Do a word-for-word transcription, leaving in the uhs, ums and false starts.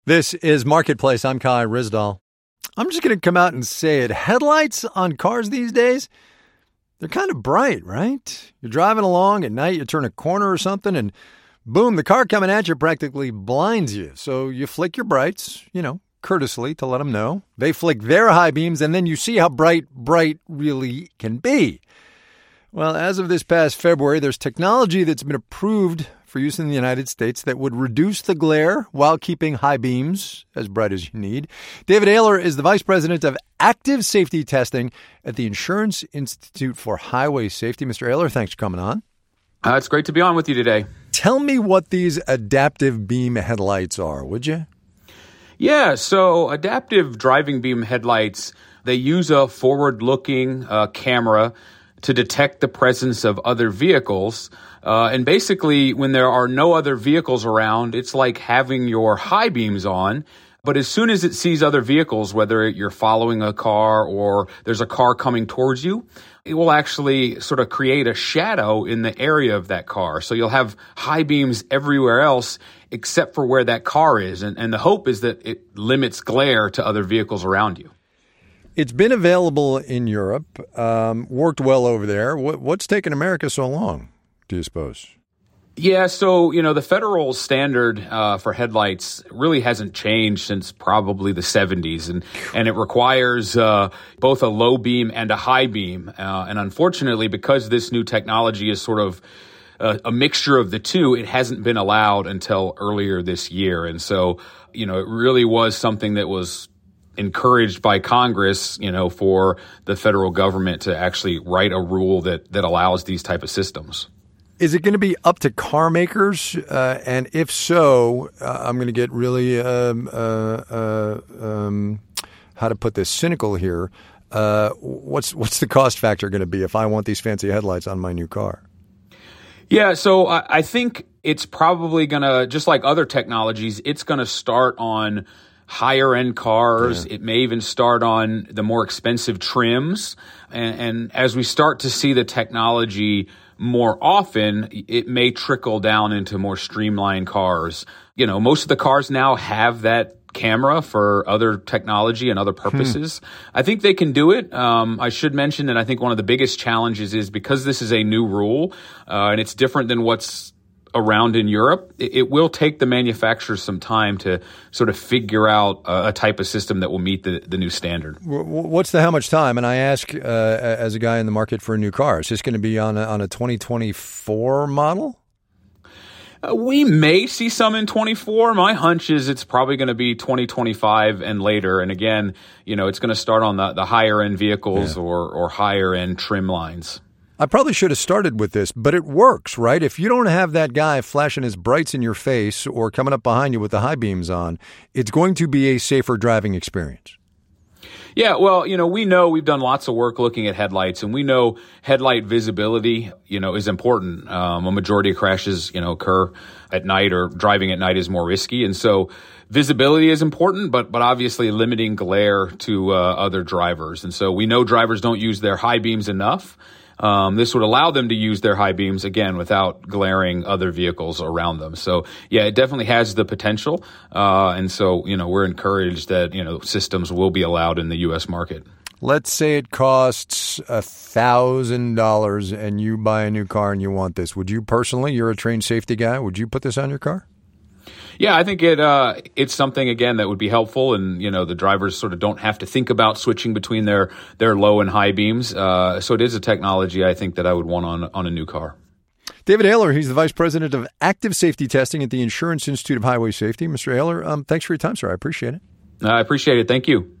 This is Marketplace. I'm Kai Ryssdal. I'm just going to come out and say it. Headlights on cars these days, they're kind of bright, right? You're driving along at night, you turn a corner or something, and boom, the car coming at you practically blinds you. So you flick your brights, you know, courteously to let them know. They flick their high beams, and then you see how bright, bright really can be. Well, as of this past February, there's technology that's been approved for use in the United States that would reduce the glare while keeping high beams as bright as you need. David Ayler is the Vice President of Active Safety Testing at the Insurance Institute for Highway Safety. Mister Ayler, thanks for coming on. Uh, it's great to be on with you today. Tell me what these adaptive beam headlights are, would you? Yeah, so adaptive driving beam headlights, they use a forward-looking uh, camera to detect the presence of other vehicles. Uh, and basically, when there are no other vehicles around, it's like having your high beams on. But as soon as it sees other vehicles, whether you're following a car or there's a car coming towards you, it will actually sort of create a shadow in the area of that car. So you'll have high beams everywhere else except for where that car is. And, and the hope is that it limits glare to other vehicles around you. It's been available in Europe, um, worked well over there. What, what's taken America so long, do you suppose? Yeah, so, you know, the federal standard uh, for headlights really hasn't changed since probably the seventies, and, and it requires uh, both a low beam and a high beam. Uh, and unfortunately, because this new technology is sort of a, a mixture of the two, it hasn't been allowed until earlier this year. And so, you know, it really was something that was encouraged by Congress, you know, for the federal government to actually write a rule that, that allows these type of systems. Is it going to be up to car makers? Uh, and if so, uh, I'm going to get really, um, uh, uh, um, how to put this, cynical here. Uh, what's what's the cost factor going to be if I want these fancy headlights on my new car? Yeah, so I, I think it's probably going to, just like other technologies, it's going to start on higher end cars. Yeah. It may even start on the more expensive trims. And, and as we start to see the technology more often, it may trickle down into more streamlined cars. You know, most of the cars now have that camera for other technology and other purposes. Hmm. I think they can do it. Um, I should mention that I think one of the biggest challenges is because this is a new rule, uh, and it's different than what's around in Europe, it, it will take the manufacturers some time to sort of figure out a, a type of system that will meet the, the new standard. What's the how much time? And I ask uh, as a guy in the market for a new car, is this going to be on a, on a twenty twenty-four model? Uh, we may see some in twenty-four. My hunch is it's probably going to be twenty twenty-five and later. And again, you know, it's going to start on the, the higher end vehicles yeah. or, or higher end trim lines. I probably should have started with this, but it works, right? If you don't have that guy flashing his brights in your face or coming up behind you with the high beams on, it's going to be a safer driving experience. Yeah, well, you know, we know we've done lots of work looking at headlights, and we know headlight visibility, you know, is important. Um, a majority of crashes, you know, occur at night, or driving at night is more risky. And so visibility is important, but but obviously limiting glare to uh, other drivers. And so we know drivers don't use their high beams enough. Um, this would allow them to use their high beams, again, without glaring other vehicles around them. So, yeah, it definitely has the potential. Uh, and so, you know, we're encouraged that, you know, systems will be allowed in the U S market. Let's say it costs one thousand dollars and you buy a new car and you want this. Would you personally, you're a trained safety guy, would you put this on your car? Yeah, I think it uh, it's something, again, that would be helpful. And, you know, the drivers sort of don't have to think about switching between their, their low and high beams. Uh, so it is a technology, I think, that I would want on, on a new car. David Ayler, he's the Vice President of Active Safety Testing at the Insurance Institute of Highway Safety. Mister Ayler, um, thanks for your time, sir. I appreciate it. I appreciate it. Thank you.